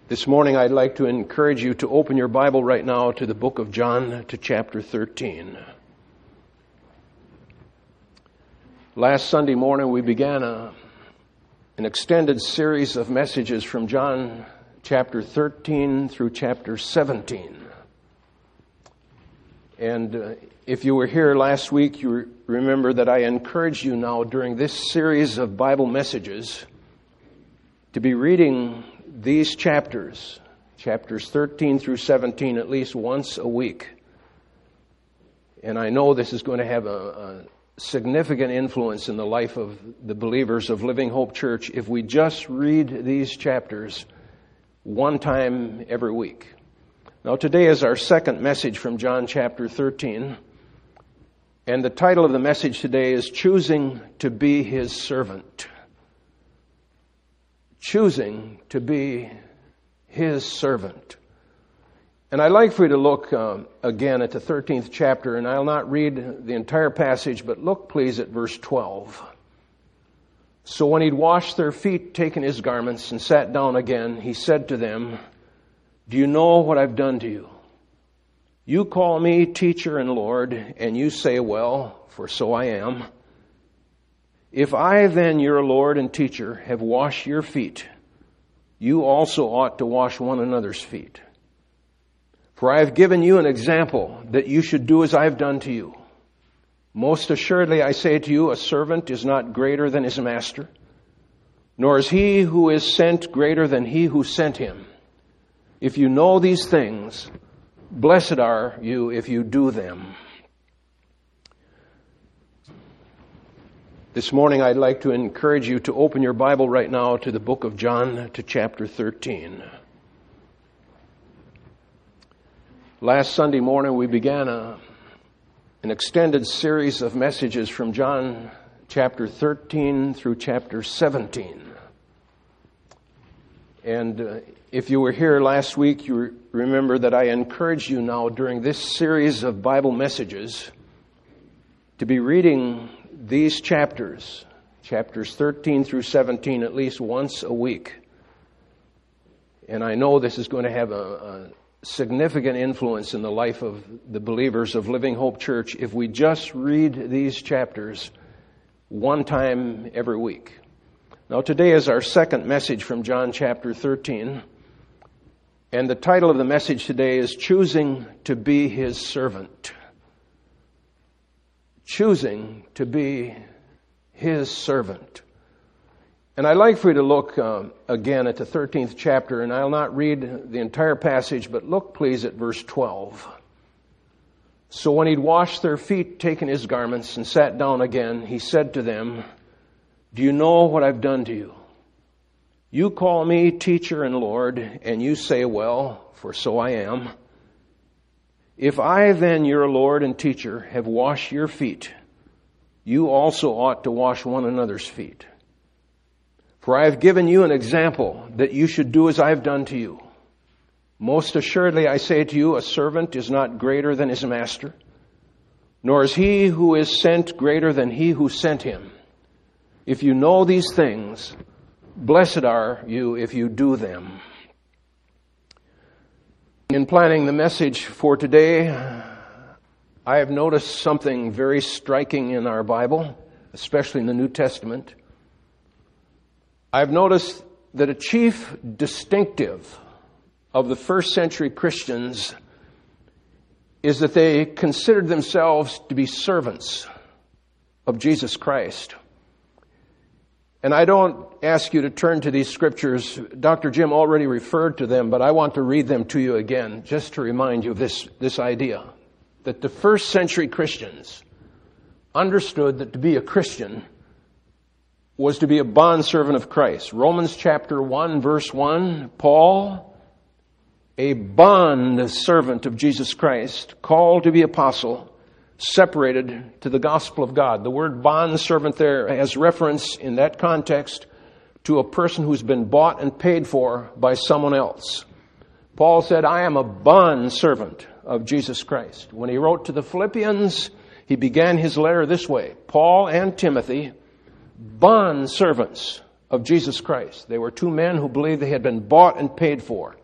This morning I'd like to encourage you to open your Bible right now to the book of John, to chapter 13. Last Sunday morning we began an extended series of messages from John chapter 13 through chapter 17. And if you were here last week, you remember that I encourage you now during this series of Bible messages to be reading these chapters 13 through 17, at least once a week. And I know this is going to have a significant influence in the life of the believers of Living Hope Church if we just read these chapters one time every week. Now, today is our second message from John chapter 13. And the title of the message today is Choosing to be His Servant. Choosing to be His servant. And I'd like for you to look again at the 13th chapter, and I'll not read the entire passage, but look please at verse 12. So when he'd washed their feet, taken his garments, and sat down again, he said to them, "Do you know what I've done to you? You call me teacher and Lord, and you say, well, for so I am. If I then, your Lord and teacher, have washed your feet, you also ought to wash one another's feet. For I have given you an example that you should do as I have done to you. Most assuredly I say to you, a servant is not greater than his master, nor is he who is sent greater than he who sent him. If you know these things, blessed are you if you do them." This morning I'd like to encourage you to open your Bible right now to the book of John, to chapter 13. Last Sunday morning we began an extended series of messages from John chapter 13 through chapter 17. And if you were here last week, you remember that I encourage you now during this series of Bible messages to be reading these chapters 13 through 17, at least once a week. And I know this is going to have a significant influence in the life of the believers of Living Hope Church if we just read these chapters one time every week. Now, today is our second message from John chapter 13. And the title of the message today is Choosing to be His Servant. Choosing to be His servant. And I'd like for you to look again at the 13th chapter, and I'll not read the entire passage, but look please at verse 12. So when he'd washed their feet, taken his garments, and sat down again, he said to them, "Do you know what I've done to you? You call me teacher and Lord, and you say, well, for so I am. If I then, your Lord and teacher, have washed your feet, you also ought to wash one another's feet. For I have given you an example that you should do as I have done to you. Most assuredly I say to you, a servant is not greater than his master, nor is he who is sent greater than he who sent him. If you know these things, blessed are you if you do them." In planning the message for today, I have noticed something very striking in our Bible, especially in the New Testament. I've noticed that a chief distinctive of the first century Christians is that they considered themselves to be servants of Jesus Christ. And I don't ask you to turn to these scriptures. Dr. Jim already referred to them, but I want to read them to you again, just to remind you of this idea, that the first century Christians understood that to be a Christian was to be a bondservant of Christ. Romans chapter 1, verse 1, Paul, a bond servant of Jesus Christ, called to be apostle, separated to the gospel of God. The word bondservant there has reference in that context to a person who's been bought and paid for by someone else. Paul said, I am a bondservant of Jesus Christ. When he wrote to the Philippians, he began his letter this way, Paul and Timothy, bondservants of Jesus Christ. They were two men who believed they had been bought and paid for.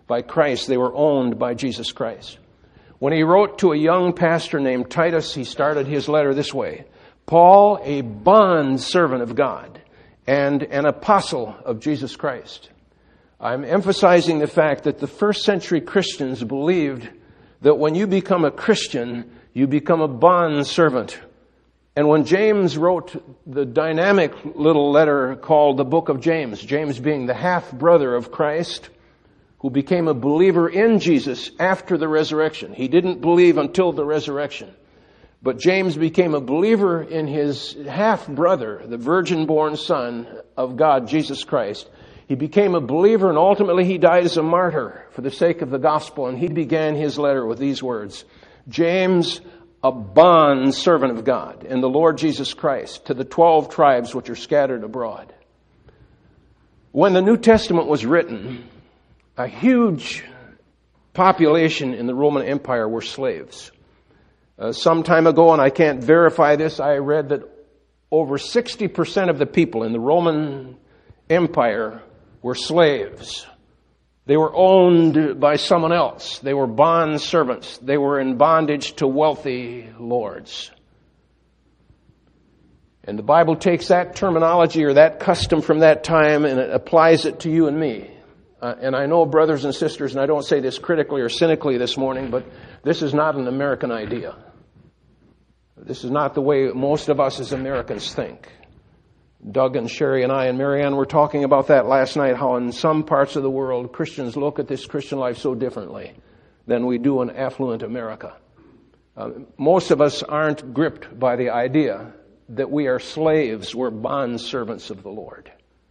by Christ. They were owned by Jesus Christ. When he wrote to a young pastor named Titus, he started his letter this way: Paul, a bond servant of God and an apostle of Jesus Christ. I'm emphasizing the fact that the first century Christians believed that when you become a Christian, you become a bond servant. And when James wrote the dynamic little letter called the Book of James, James being the half-brother of Christ, who became a believer in Jesus after the resurrection. He didn't believe until the resurrection. But James became a believer in his half-brother, the virgin-born Son of God, Jesus Christ. He became a believer, and ultimately he died as a martyr for the sake of the gospel. And he began his letter with these words: James, a bond servant of God and the Lord Jesus Christ, to the 12 tribes which are scattered abroad. When the New Testament was written, a huge population in the Roman Empire were slaves. Some time ago, and I can't verify this, I read that over 60% of the people in the Roman Empire were slaves. They were owned by someone else. They were bond servants. They were in bondage to wealthy lords. And the Bible takes that terminology or that custom from that time and it applies it to you and me. And I know, brothers and sisters, and I don't say this critically or cynically this morning, but this is not an American idea. This is not the way most of us as Americans think. Doug and Sherry and I and Marianne were talking about that last night, how in some parts of the world Christians look at this Christian life so differently than we do in affluent America. Most of us aren't gripped by the idea that we are slaves, we're bond servants of the Lord.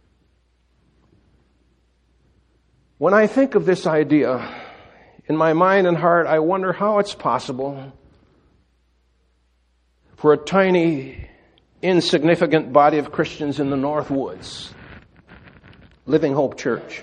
When I think of this idea, in my mind and heart, I wonder how it's possible for a tiny, insignificant body of Christians in the North Woods, Living Hope Church.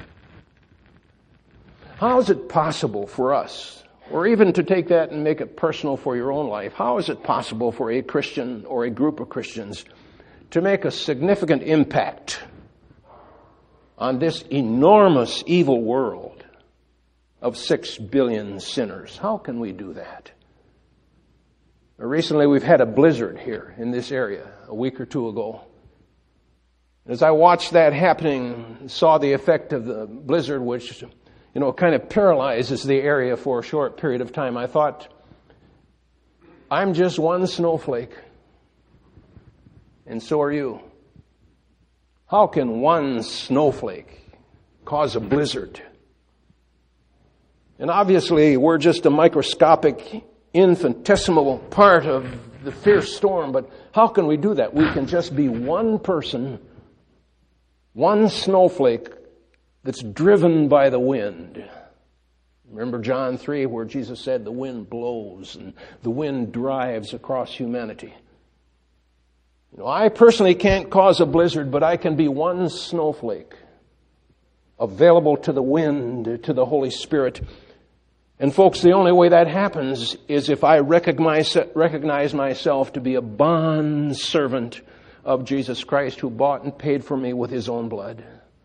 How is it possible for us, or even to take that and make it personal for your own life, how is it possible for a Christian or a group of Christians to make a significant impact on this enormous evil world of 6 billion sinners? How can we do that? Recently, we've had a blizzard here in this area a week or two ago. As I watched that happening, saw the effect of the blizzard, which, kind of paralyzes the area for a short period of time, I thought, I'm just one snowflake, and so are you. How can one snowflake cause a blizzard? And obviously, we're just a microscopic, infinitesimal part of the fierce storm, but how can we do that? We can just be one person, one snowflake that's driven by the wind. Remember John 3 where Jesus said the wind blows and the wind drives across humanity. I personally can't cause a blizzard, but I can be one snowflake available to the wind, to the Holy Spirit. And folks, the only way that happens is if I recognize myself to be a bond servant of Jesus Christ who bought and paid for me with his own blood.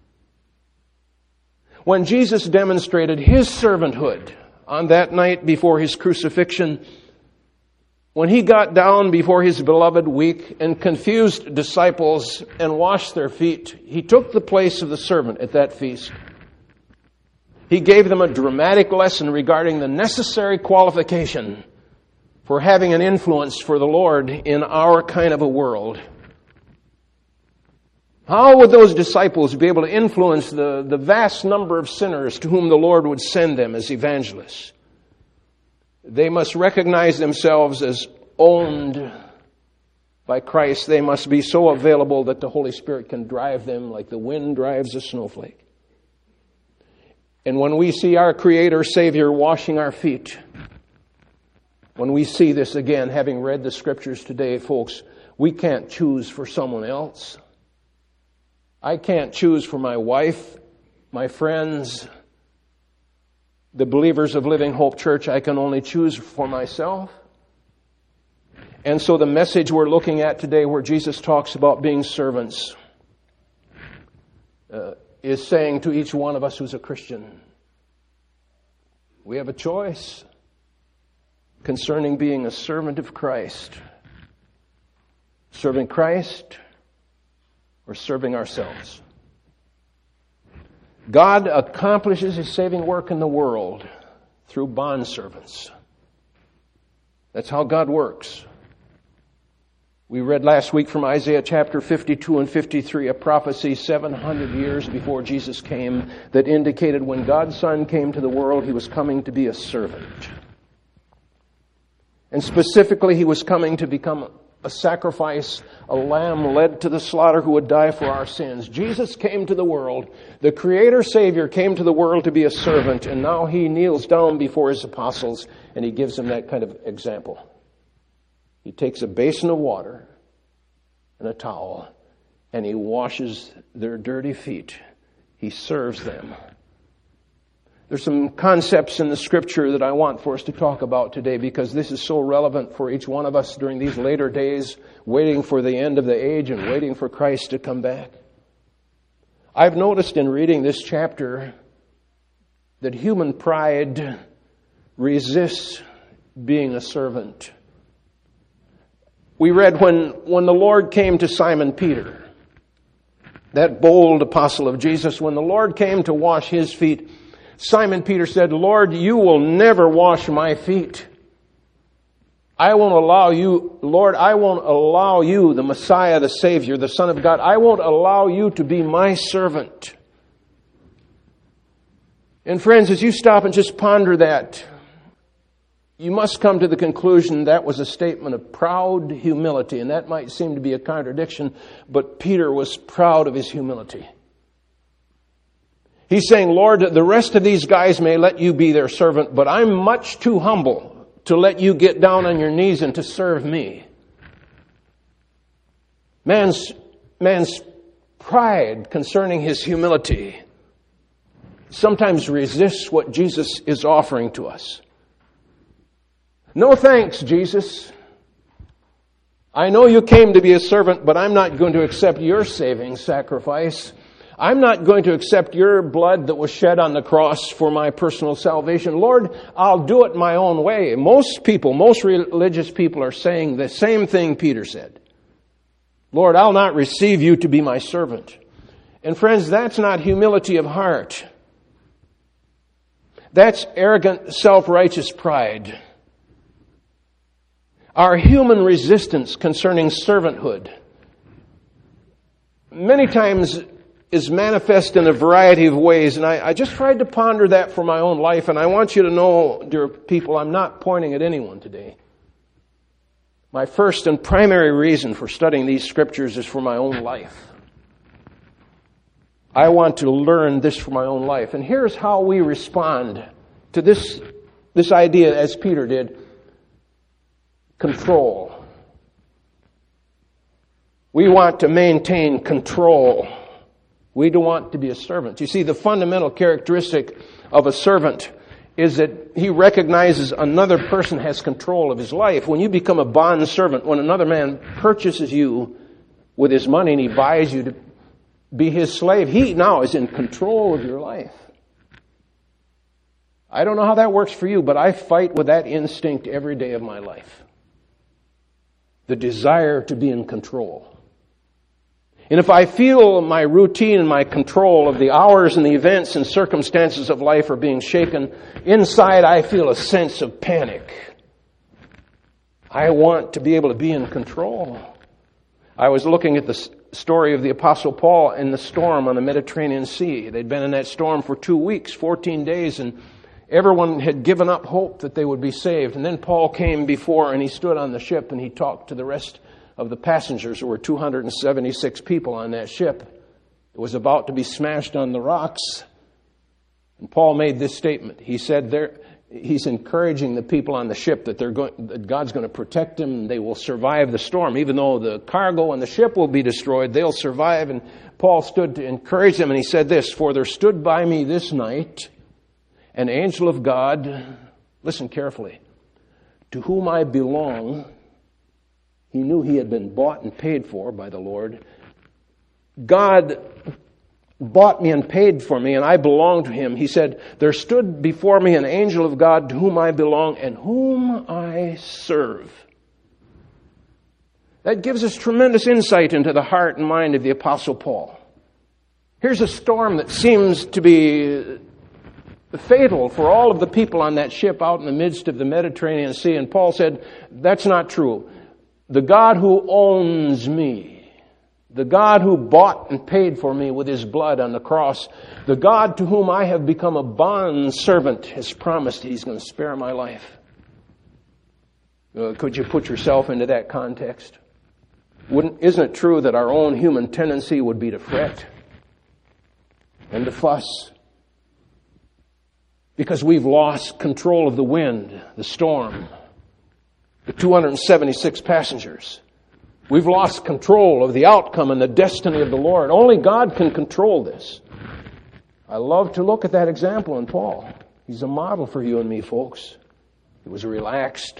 When Jesus demonstrated his servanthood on that night before his crucifixion, when he got down before his beloved weak and confused disciples and washed their feet, he took the place of the servant at that feast. He gave them a dramatic lesson regarding the necessary qualification for having an influence for the Lord in our kind of a world. How would those disciples be able to influence the vast number of sinners to whom the Lord would send them as evangelists? They must recognize themselves as owned by Christ. They must be so available that the Holy Spirit can drive them like the wind drives a snowflake. And when we see our Creator, Savior washing our feet, when we see this again, having read the Scriptures today, folks, we can't choose for someone else. I can't choose for my wife, my friends, the believers of Living Hope Church. I can only choose for myself. And so the message we're looking at today, where Jesus talks about being servants, is saying to each one of us who's a Christian, We have a choice concerning being a servant of Christ. Serving Christ or serving ourselves. God accomplishes His saving work in the world through bondservants. That's how God works. We read last week from Isaiah chapter 52 and 53, a prophecy 700 years before Jesus came that indicated when God's Son came to the world, He was coming to be a servant. And specifically, He was coming to become a sacrifice, a lamb led to the slaughter who would die for our sins. Jesus came to the world. The Creator Savior came to the world to be a servant, and now He kneels down before His apostles, and He gives them that kind of example. He takes a basin of water and a towel, and He washes their dirty feet. He serves them. There's some concepts in the Scripture that I want for us to talk about today because this is so relevant for each one of us during these later days, waiting for the end of the age and waiting for Christ to come back. I've noticed in reading this chapter that human pride resists being a servant. We read when the Lord came to Simon Peter, that bold apostle of Jesus, when the Lord came to wash his feet, Simon Peter said, "Lord, you will never wash my feet. I won't allow you, Lord, I won't allow you, the Messiah, the Savior, the Son of God, I won't allow you to be my servant." And friends, as you stop and just ponder that, you must come to the conclusion that was a statement of proud humility. And that might seem to be a contradiction, but Peter was proud of his humility. He's saying, "Lord, the rest of these guys may let you be their servant, but I'm much too humble to let you get down on your knees and to serve me." Man's pride concerning his humility sometimes resists what Jesus is offering to us. "No thanks, Jesus. I know you came to be a servant, but I'm not going to accept your saving sacrifice. I'm not going to accept your blood that was shed on the cross for my personal salvation. Lord, I'll do it my own way." Most religious people are saying the same thing Peter said. "Lord, I'll not receive you to be my servant." And friends, that's not humility of heart. That's arrogant, self-righteous pride. Our human resistance concerning servanthood many times is manifest in a variety of ways, and I just tried to ponder that for my own life, and I want you to know, dear people, I'm not pointing at anyone today. My first and primary reason for studying these scriptures is for my own life. I want to learn this for my own life, and here's how we respond to this idea as Peter did. Control. We want to maintain control. We don't want to be a servant. You see, the fundamental characteristic of a servant is that he recognizes another person has control of his life. When you become a bond servant, when another man purchases you with his money and he buys you to be his slave, he now is in control of your life. I don't know how that works for you, but I fight with that instinct every day of my life. The desire to be in control. And if I feel my routine and my control of the hours and the events and circumstances of life are being shaken, inside I feel a sense of panic. I want to be able to be in control. I was looking at the story of the Apostle Paul in the storm on the Mediterranean Sea. They'd been in that storm for 2 weeks, 14 days, and everyone had given up hope that they would be saved. And then Paul came before and he stood on the ship and he talked to the rest of the passengers. There were 276 people on that ship. It was about to be smashed on the rocks. And Paul made this statement. He said he's encouraging the people on the ship that that God's going to protect them and they will survive the storm. Even though the cargo and the ship will be destroyed, they'll survive. And Paul stood to encourage them and he said this, "For there stood by me this night an angel of God," listen carefully, "to whom I belong." He knew he had been bought and paid for by the Lord. God bought me and paid for me, and I belong to him. He said, there stood before me an angel of God to whom I belong and whom I serve. That gives us tremendous insight into the heart and mind of the Apostle Paul. Here's a storm that seems to be fatal for all of the people on that ship out in the midst of the Mediterranean Sea. And Paul said, that's not true. The God who owns me, the God who bought and paid for me with his blood on the cross, the God to whom I have become a bond servant has promised he's going to spare my life. Could you put yourself into that context? Isn't it true that our own human tendency would be to fret and to fuss? Because we've lost control of the wind, the storm, the 276 passengers. We've lost control of the outcome and the destiny of the Lord. Only God can control this. I love to look at that example in Paul. He's a model for you and me, folks. He was relaxed.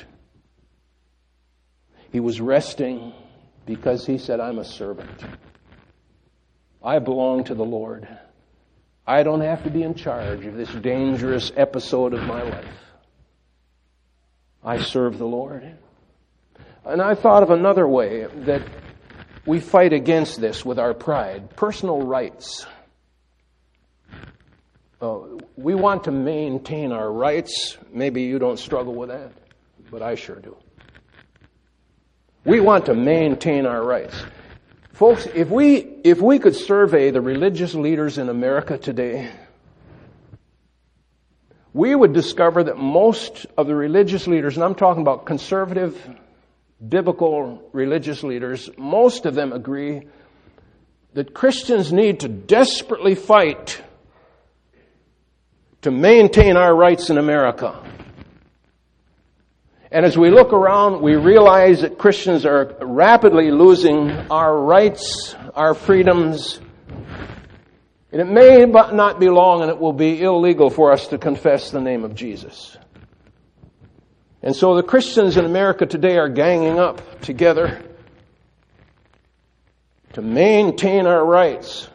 He was resting because he said, I'm a servant. I belong to the Lord. I don't have to be in charge of this dangerous episode of my life. I serve the Lord. And I thought of another way that we fight against this with our pride. Personal rights. We want to maintain our rights. Maybe you don't struggle with that, but I sure do. We want to maintain our rights. Folks, if we could survey the religious leaders in America today, we would discover that most of the religious leaders, and I'm talking about conservative, biblical religious leaders, most of them agree that Christians need to desperately fight to maintain our rights in America. And as we look around, we realize that Christians are rapidly losing our rights, our freedoms. And it may not be long and it will be illegal for us to confess the name of Jesus. And so the Christians in America today are ganging up together to maintain our rights.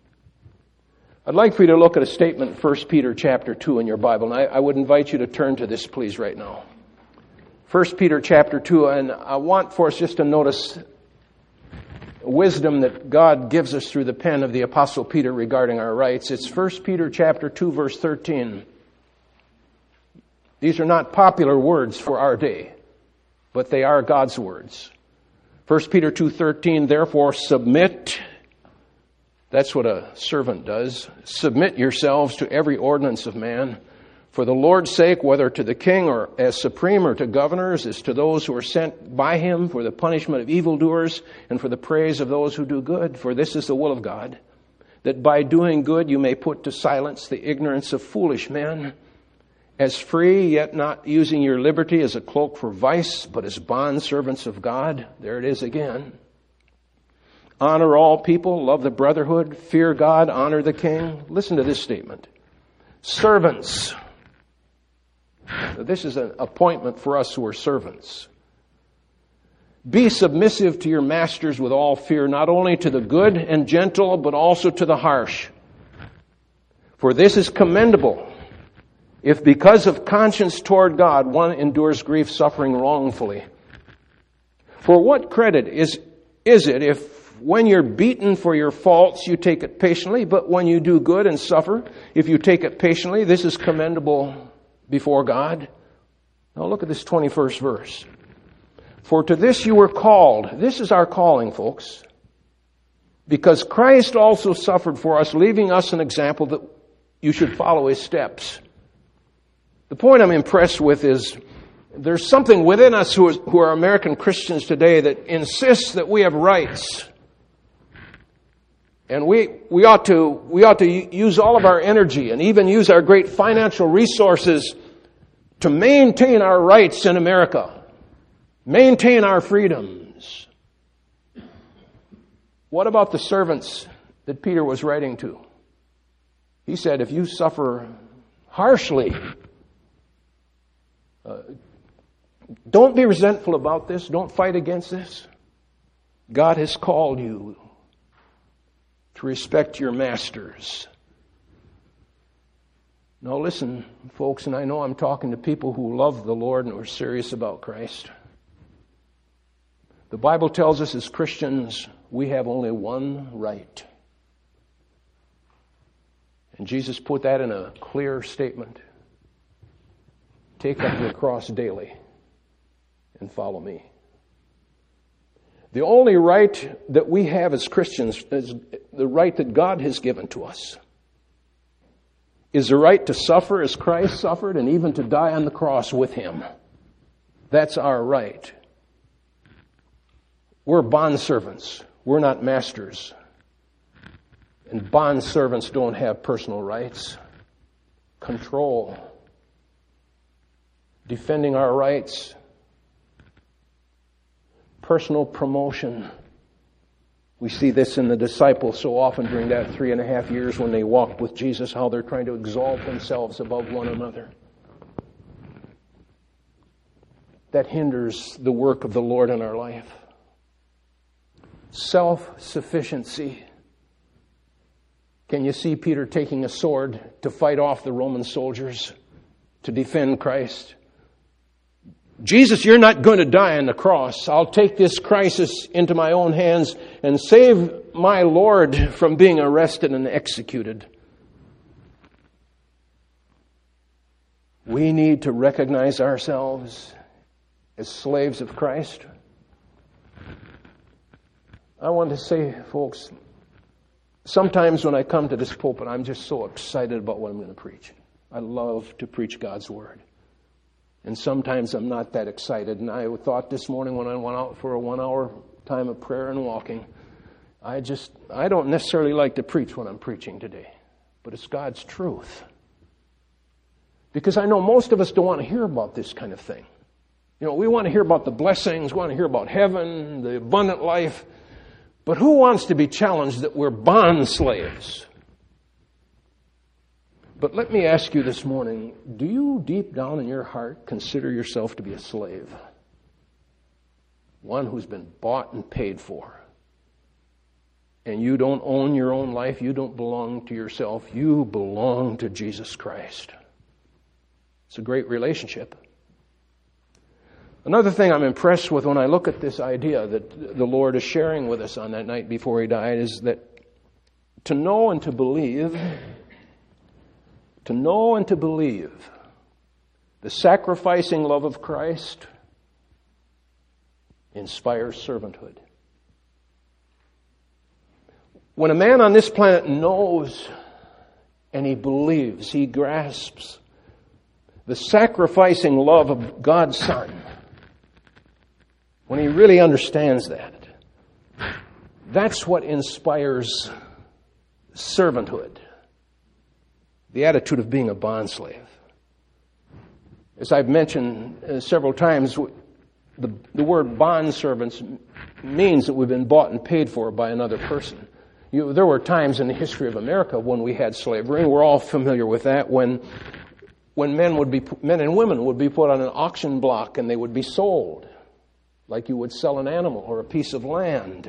I'd like for you to look at a statement in 1 Peter chapter 2 in your Bible. And I would invite you to turn to this, please, right now. 1 Peter chapter 2, and I want for us just to notice wisdom that God gives us through the pen of the Apostle Peter regarding our rights. It's 1 Peter chapter 2, verse 13. These are not popular words for our day, but they are God's words. 1 Peter 2:13, therefore submit. That's what a servant does. Submit yourselves to every ordinance of man, for the Lord's sake, whether to the king or as supreme or to governors, as to those who are sent by him for the punishment of evildoers and for the praise of those who do good. For this is the will of God, that by doing good you may put to silence the ignorance of foolish men, as free, yet not using your liberty as a cloak for vice, but as bondservants of God. There it is again. Honor all people, love the brotherhood, fear God, honor the king. Listen to this statement. Servants. This is an appointment for us who are servants. Be submissive to your masters with all fear, not only to the good and gentle, but also to the harsh. For this is commendable, if because of conscience toward God one endures grief, suffering wrongfully. For what credit is it if when you're beaten for your faults you take it patiently, but when you do good and suffer, if you take it patiently, this is commendable before God? Now look at this 21st verse. For to this you were called. This is our calling, folks. Because Christ also suffered for us, leaving us an example that you should follow his steps. The point I'm impressed with is there's something within us who are American Christians today that insists that we have rights. And we ought to use all of our energy and even use our great financial resources to maintain our rights in America. Maintain our freedoms. What about the servants that Peter was writing to? He said, if you suffer harshly, don't be resentful about this. Don't fight against this. God has called you to respect your masters. Now listen, folks, and I know I'm talking to people who love the Lord and who are serious about Christ. The Bible tells us as Christians, we have only one right. And Jesus put that in a clear statement. Take up your cross daily and follow me. The only right that we have as Christians is the right that God has given to us. Is the right to suffer as Christ suffered and even to die on the cross with Him. That's our right. We're bondservants. We're not masters. And bondservants don't have personal rights. Control. Defending our rights. Personal promotion. We see this in the disciples so often during that 3.5 years when they walked with Jesus, how they're trying to exalt themselves above one another. That hinders the work of the Lord in our life. Self-sufficiency. Can you see Peter taking a sword to fight off the Roman soldiers to defend Christ? Jesus, you're not going to die on the cross. I'll take this crisis into my own hands and save my Lord from being arrested and executed. We need to recognize ourselves as slaves of Christ. I want to say, folks, sometimes when I come to this pulpit, I'm just so excited about what I'm going to preach. I love to preach God's Word. And sometimes I'm not that excited. And I thought this morning when I went out for a 1-hour time of prayer and walking, I don't necessarily like to preach when I'm preaching today. But it's God's truth. Because I know most of us don't want to hear about this kind of thing. You know, we want to hear about the blessings, we want to hear about heaven, the abundant life. But who wants to be challenged that we're bond slaves? But let me ask you this morning, do you deep down in your heart consider yourself to be a slave? One who's been bought and paid for. And you don't own your own life, you don't belong to yourself, you belong to Jesus Christ. It's a great relationship. Another thing I'm impressed with when I look at this idea that the Lord is sharing with us on that night before He died is that to know and to believe the sacrificing love of Christ inspires servanthood. When a man on this planet knows and he believes, he grasps the sacrificing love of God's Son, when he really understands that, that's what inspires servanthood. The attitude of being a bondslave. As I've mentioned several times, the word bondservants means that we've been bought and paid for by another person. There were times in the history of America when we had slavery, and we're all familiar with that, when men and women would be put on an auction block and they would be sold, like you would sell an animal or a piece of land.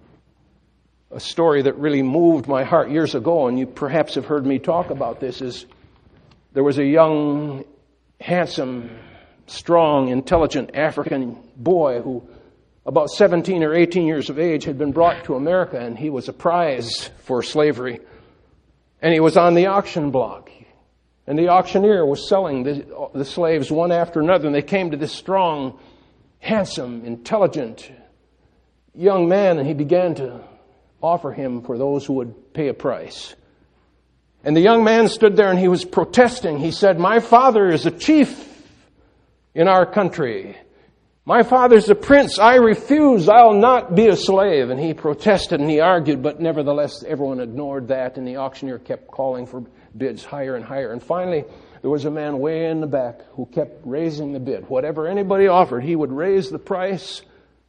A story that really moved my heart years ago, and you perhaps have heard me talk about this, is there was a young, handsome, strong, intelligent African boy who, about 17 or 18 years of age, had been brought to America, and he was a prize for slavery. And he was on the auction block. And the auctioneer was selling the slaves one after another, and they came to this strong, handsome, intelligent young man, and he began to offer him for those who would pay a price. And the young man stood there and he was protesting. He said, "My father is a chief in our country. My father's a prince. I refuse. I'll not be a slave." And he protested and he argued, but nevertheless everyone ignored that, and the auctioneer kept calling for bids higher and higher. And finally there was a man way in the back who kept raising the bid. Whatever anybody offered, he would raise the price.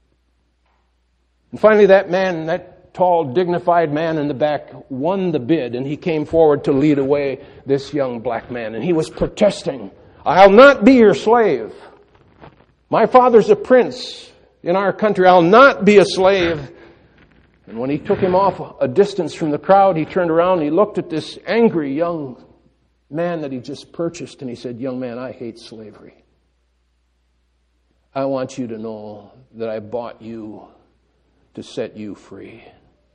And finally that man, that tall, dignified man in the back, won the bid, and he came forward to lead away this young black man. And he was protesting, "I'll not be your slave. My father's a prince in our country. I'll not be a slave." And when he took him off a distance from the crowd, he turned around and he looked at this angry young man that he just purchased, and he said, "Young man, I hate slavery. I want you to know that I bought you to set you free."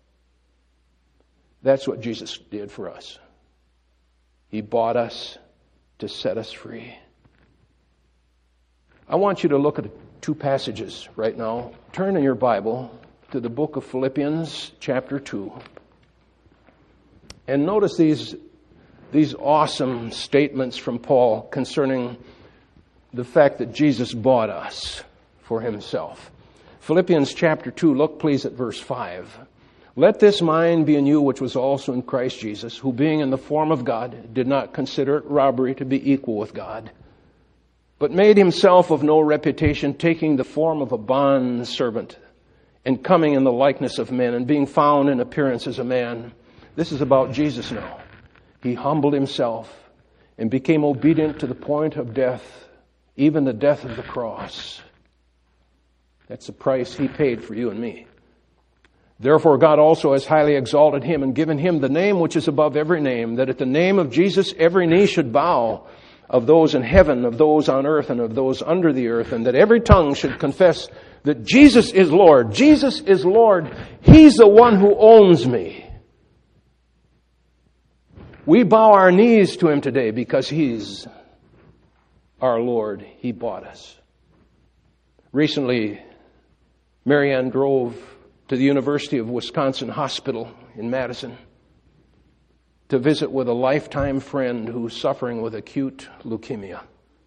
That's what Jesus did for us. He bought us to set us free. I want you to look at two passages right now. Turn in your Bible to the book of Philippians, chapter 2. And notice these awesome statements from Paul concerning the fact that Jesus bought us for himself. Philippians chapter 2, look please at verse 5. "Let this mind be in you which was also in Christ Jesus, who being in the form of God, did not consider it robbery to be equal with God, but made himself of no reputation, taking the form of a bondservant, and coming in the likeness of men, and being found in appearance as a man." This is about Jesus now. "He humbled himself and became obedient to the point of death, even the death of the cross." That's the price he paid for you and me. "Therefore God also has highly exalted him and given him the name which is above every name, that at the name of Jesus every knee should bow, of those in heaven, of those on earth, and of those under the earth, and that every tongue should confess that Jesus is Lord." Jesus is Lord. He's the one who owns me. We bow our knees to him today because he's our Lord. He bought us. Recently, Marianne drove to the University of Wisconsin Hospital in Madison to visit with a lifetime friend who's suffering with acute leukemia.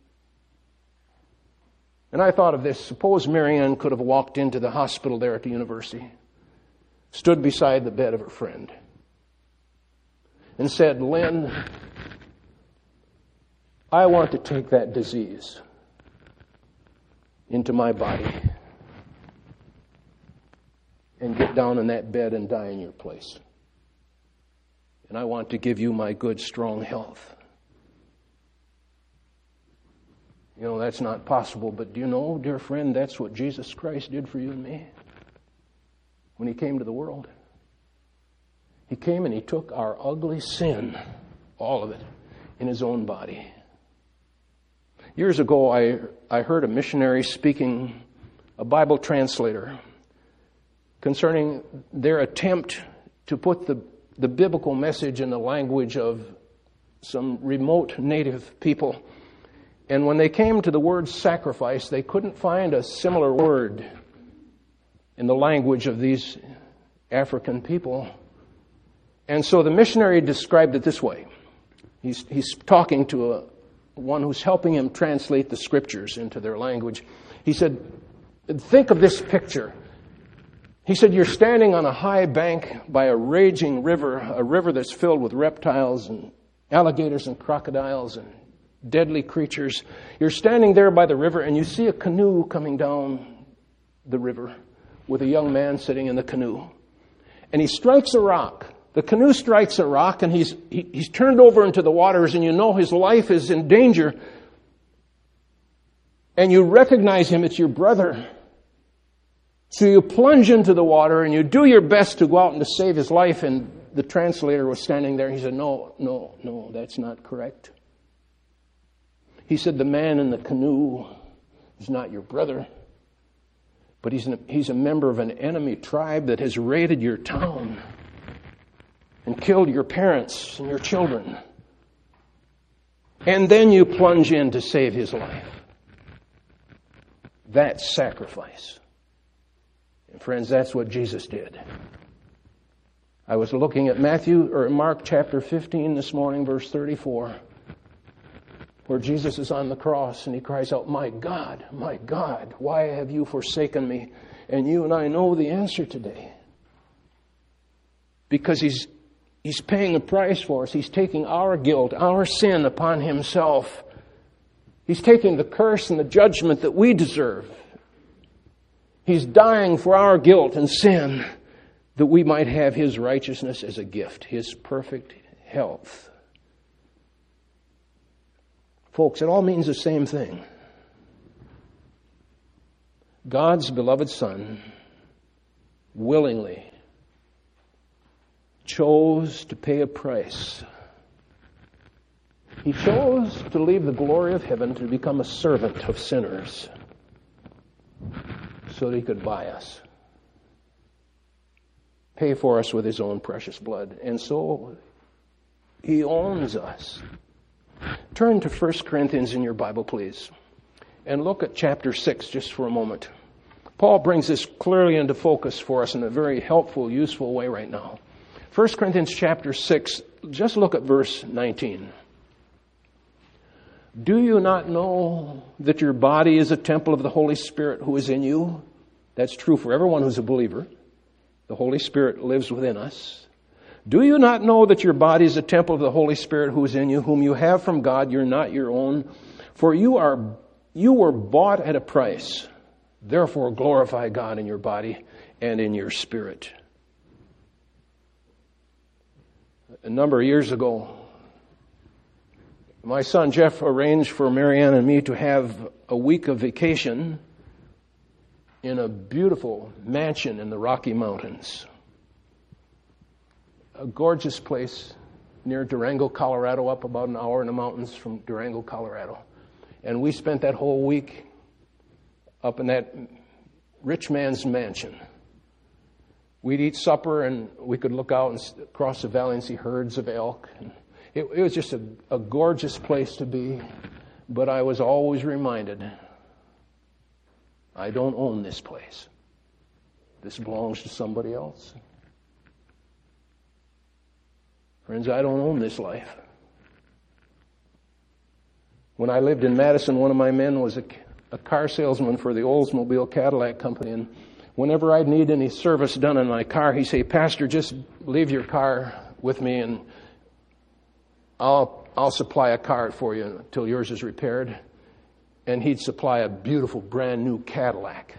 And I thought of this. Suppose Marianne could have walked into the hospital there at the university, stood beside the bed of her friend, and said, "Lynn, I want to take that disease into my body and get down in that bed and die in your place. And I want to give you my good, strong health." You know, that's not possible, but do you know, dear friend, that's what Jesus Christ did for you and me when he came to the world. He came and he took our ugly sin, all of it, in his own body. Years ago, I heard a missionary speaking, a Bible translator, concerning their attempt to put the biblical message in the language of some remote native people. And when they came to the word sacrifice, they couldn't find a similar word in the language of these African people. And so the missionary described it this way. He's talking to one who's helping him translate the scriptures into their language. He said, "Think of this picture." He said, "You're standing on a high bank by a raging river, a river that's filled with reptiles and alligators and crocodiles and deadly creatures. You're standing there by the river and you see a canoe coming down the river with a young man sitting in the canoe. And he strikes a rock. The canoe strikes a rock and he's turned over into the waters, and you know his life is in danger. And you recognize him, it's your brother. So you plunge into the water and you do your best to go out and to save his life." And the translator was standing there. He said, No, that's not correct. He said, "The man in the canoe is not your brother, but he's a member of an enemy tribe that has raided your town and killed your parents and your children. And then you plunge in to save his life." That's sacrifice. And friends, that's what Jesus did. I was looking at Mark chapter 15 this morning, verse 34, where Jesus is on the cross and he cries out, my God, why have you forsaken me?" And you and I know the answer today. Because he's paying a price for us. He's taking our guilt, our sin upon himself. He's taking the curse and the judgment that we deserve. He's dying for our guilt and sin, that we might have his righteousness as a gift, his perfect health. Folks, it all means the same thing. God's beloved Son willingly chose to pay a price. He chose to leave the glory of heaven to become a servant of sinners so that He could buy us, pay for us with His own precious blood. And so He owns us. Turn to 1 Corinthians in your Bible, please, and look at chapter 6 just for a moment. Paul brings this clearly into focus for us in a very helpful, useful way right now. 1 Corinthians chapter 6, just look at verse 19. Do you not know that your body is a temple of the Holy Spirit who is in you? That's true for everyone who's a believer. The Holy Spirit lives within us. Do you not know that your body is a temple of the Holy Spirit who is in you, whom you have from God? You're not your own. For you were bought at a price. Therefore glorify God in your body and in your spirit. A number of years ago, my son Jeff arranged for Marianne and me to have a week of vacation in a beautiful mansion in the Rocky Mountains. A gorgeous place near Durango, Colorado, up about an hour in the mountains from Durango, Colorado. And we spent that whole week up in that rich man's mansion. We'd eat supper and we could look out and across the valley and see herds of elk. And it was just a gorgeous place to be, but I was always reminded, I don't own this place. This belongs to somebody else. Friends, I don't own this life. When I lived in Madison, one of my men was a car salesman for the Oldsmobile Cadillac Company, and whenever I'd need any service done in my car, he'd say, Pastor, just leave your car with me and I'll supply a car for you until yours is repaired. And he'd supply a beautiful brand new Cadillac.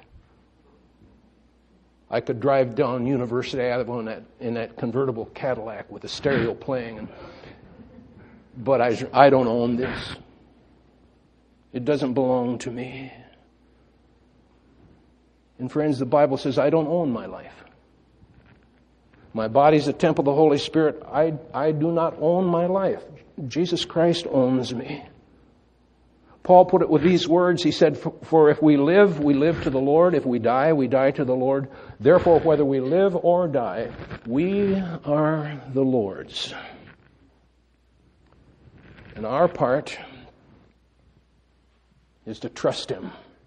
I could drive down University Avenue in that convertible Cadillac with the stereo playing. But I don't own this. It doesn't belong to me. And friends, the Bible says I don't own my life. My body's a temple of the Holy Spirit. I do not own my life. Jesus Christ owns me. Paul put it with these words. He said, for if we live to the Lord. If we die to the Lord. Therefore, whether we live or die, we are the Lord's. And our part is to trust Him,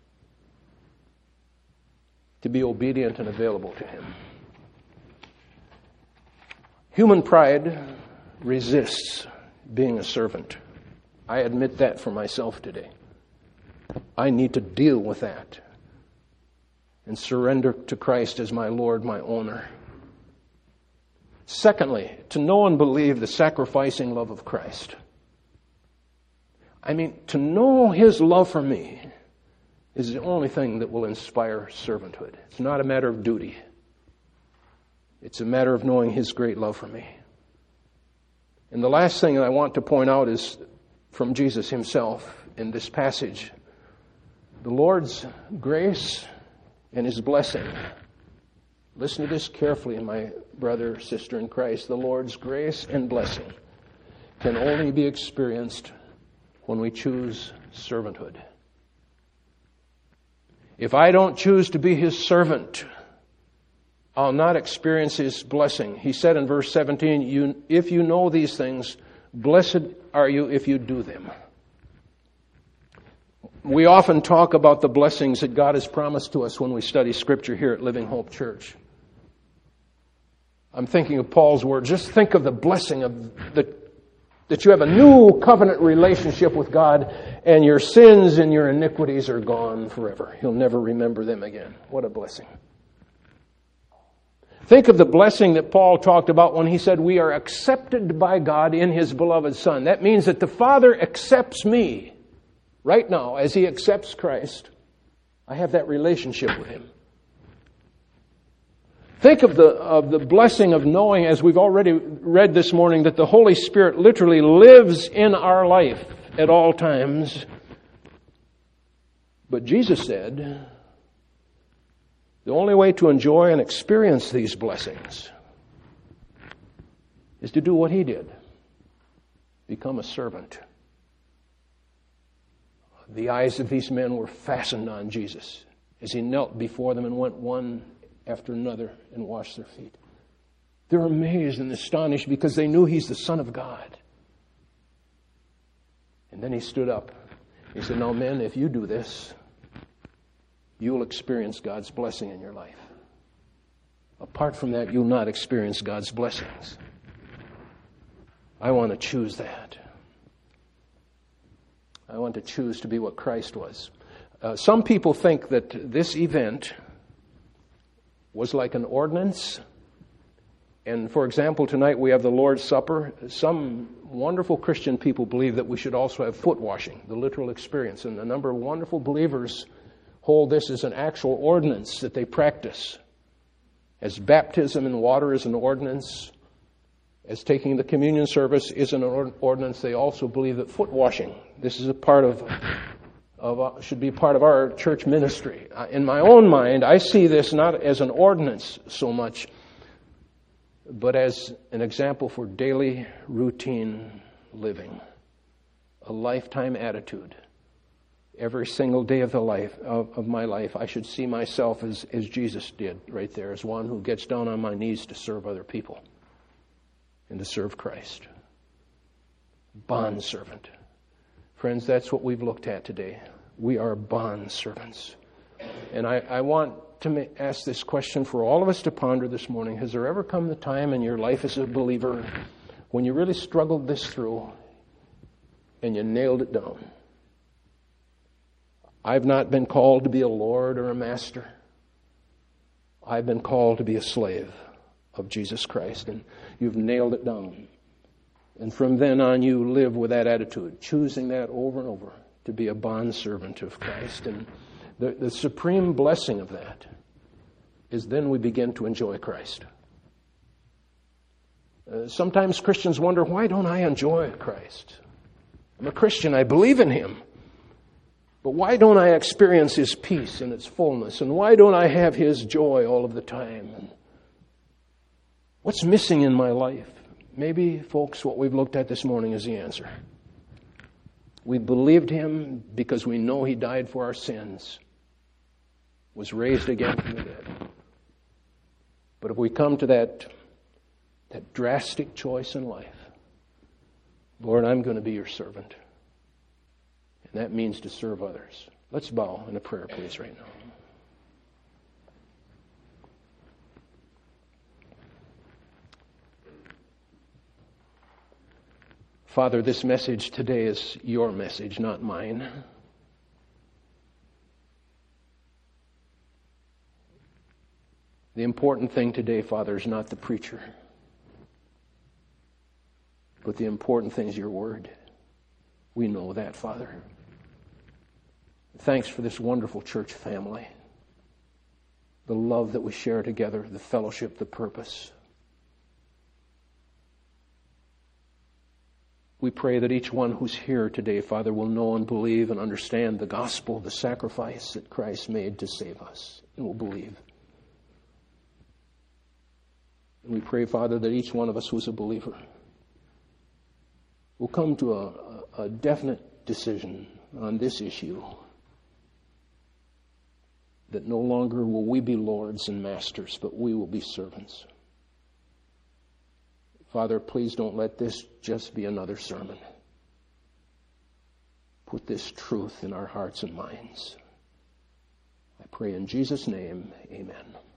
to be obedient and available to Him. Human pride resists being a servant. I admit that for myself today. I need to deal with that and surrender to Christ as my Lord, my owner. Secondly, to know and believe the sacrificing love of Christ. To know His love for me is the only thing that will inspire servanthood. It's not a matter of duty. It's a matter of knowing His great love for me. And the last thing that I want to point out is from Jesus Himself in this passage. The Lord's grace and His blessing. Listen to this carefully, my brother, sister in Christ. The Lord's grace and blessing can only be experienced when we choose servanthood. If I don't choose to be His servant, I'll not experience His blessing. He said in verse 17, if you know these things, blessed are you if you do them. We often talk about the blessings that God has promised to us when we study Scripture here at Living Hope Church. I'm thinking of Paul's words. Just think of the blessing that you have a new covenant relationship with God and your sins and your iniquities are gone forever. He'll never remember them again. What a blessing. Think of the blessing that Paul talked about when he said we are accepted by God in His beloved Son. That means that the Father accepts me right now as He accepts Christ. I have that relationship with Him. Think of the blessing of knowing, as we've already read this morning, that the Holy Spirit literally lives in our life at all times. But Jesus said, the only way to enjoy and experience these blessings is to do what he did. Become a servant. The eyes of these men were fastened on Jesus as he knelt before them and went one after another and washed their feet. They're amazed and astonished because they knew he's the Son of God. And then he stood up. He said, now men, if you do this, you'll experience God's blessing in your life. Apart from that, you'll not experience God's blessings. I want to choose that. I want to choose to be what Christ was. Some people think that this event was like an ordinance. And for example, tonight we have the Lord's Supper. Some wonderful Christian people believe that we should also have foot washing, the literal experience. And a number of wonderful believers hold this as an actual ordinance that they practice. As baptism in water is an ordinance, as taking the communion service is an ordinance, they also believe that foot washing, this is a part should be part of our church ministry. In my own mind, I see this not as an ordinance so much, but as an example for daily routine living, a lifetime attitude. Every single day of my life, I should see myself as Jesus did right there, as one who gets down on my knees to serve other people and to serve Christ. Bondservant. Friends, that's what we've looked at today. We are bondservants. And I want to ask this question for all of us to ponder this morning. Has there ever come the time in your life as a believer when you really struggled this through and you nailed it down? I've not been called to be a lord or a master. I've been called to be a slave of Jesus Christ, and you've nailed it down. And from then on, you live with that attitude, choosing that over and over to be a bondservant of Christ. And the supreme blessing of that is then we begin to enjoy Christ. Sometimes Christians wonder, why don't I enjoy Christ? I'm a Christian, I believe in Him. But why don't I experience His peace in its fullness? And why don't I have His joy all of the time? And what's missing in my life? Maybe, folks, what we've looked at this morning is the answer. We believed Him because we know He died for our sins, was raised again from the dead. But if we come to that drastic choice in life, Lord, I'm going to be your servant. And that means to serve others. Let's bow in a prayer, please, right now. Father, this message today is your message, not mine. The important thing today, Father, is not the preacher, but the important thing is your word. We know that, Father. Thanks for this wonderful church family, the love that we share together, the fellowship, the purpose. We pray that each one who's here today, Father, will know and believe and understand the gospel, the sacrifice that Christ made to save us, and will believe. And we pray, Father, that each one of us who's a believer will come to a definite decision on this issue, that no longer will we be lords and masters, but we will be servants. Father, please don't let this just be another sermon. Put this truth in our hearts and minds. I pray in Jesus' name, amen.